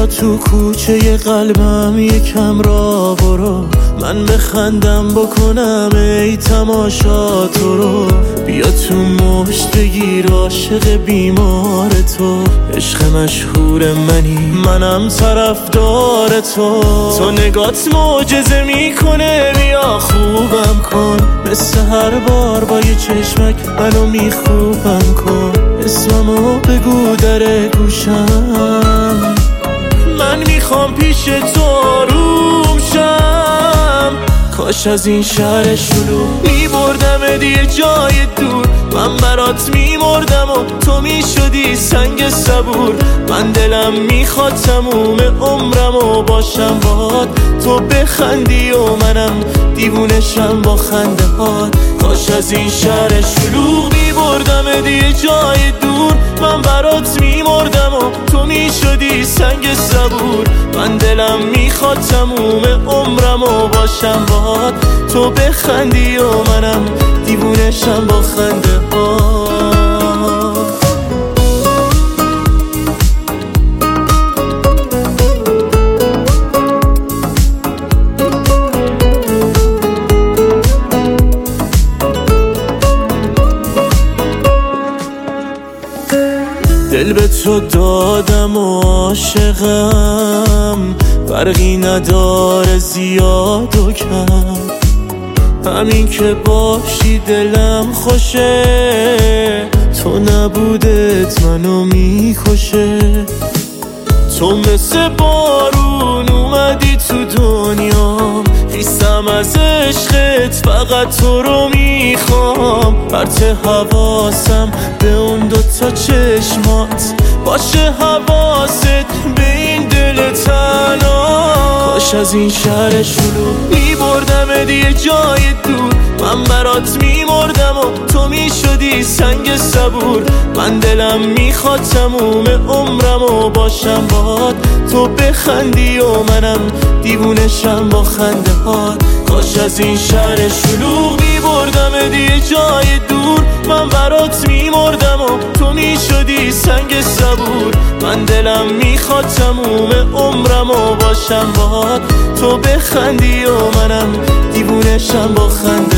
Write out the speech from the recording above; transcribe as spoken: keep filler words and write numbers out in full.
بیا تو کوچه قلبم یکم را برو، من بخندم بکنم ای تماشا تو رو. بیا تو مشت بگیر عاشق بیمار تو، عشق مشهور منی منم طرفدار تو. تو نگات معجزه میکنه بیا خوبم کن، مثل هر بار با یه چشمک منو میخوبم کن. اسممو بگو در گوشم، من میخوام پیش تو آروم شم. کاش از این شهر شلوغ میبردم یه جای دور، من برات میمردم و تو میشدی سنگ صبور. من دلم میخواد تموم عمرم و باشم باهات، تو بخندی و منم دیوونشم با خنده هات. کاش از این شهر شلوغ میبردم یه جای دور، من برات میمردم و تو میشدی سنگ صبور. من دلم میخواد تموم عمرم و باشم باهات، تو بخندی و منم دیوونشم با خنده ها. دل به تو دادم و عاشقم، فرقی نداره زیاد و کم. همین که باشی دلم خوشه، تو نبودت منو میکشه. تو مثل بارون اومدی تو دنیام، خیستم از عشقت فقط تو رو میخوام. پرت حواسم به اون دوتا چشمات، باشه حواست به این دل تنها. کاش از این شهر شلوغ میبردم یه جای دور، من برات میمردم و تو میشدی سنگ صبور. من دلم میخواد تموم عمرم و باشم باهات، تو بخندی و منم دیوونشم با خنده هات. کاش از این شهر شلوغ میبردم یه جای دور، من برات میمردم و تو میشدی سنگ صبور. من دلم میخواد تموم عمرم و باشم باهات، تو بخندی و منم دیوونشم با خنده